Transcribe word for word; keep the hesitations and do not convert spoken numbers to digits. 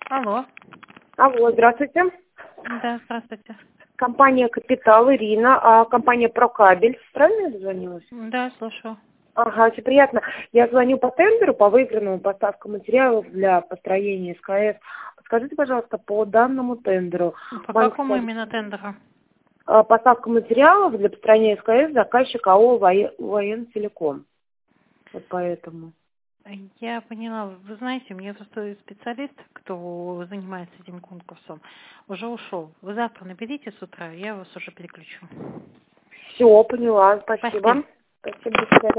Алло. Алло, здравствуйте. Да, здравствуйте. Компания «Капитал», Ирина, а компания «Прокабель». Правильно я дозвонилась? Да, слушаю. Ага, очень приятно. Я звоню по тендеру, по выигранному поставку материалов для построения СКС. Скажите, пожалуйста, по данному тендеру. По Банк какому скажет, именно тендеру? а, поставка материалов для построения СКС заказчик АО «Воентелеком». Вот поэтому. Я поняла. Вы знаете, мне просто специалист, кто занимается этим конкурсом, уже ушел. Вы завтра наберите с утра, я вас уже переключу. Все, поняла. Спасибо. Спасибо. Спасибо, до свидания.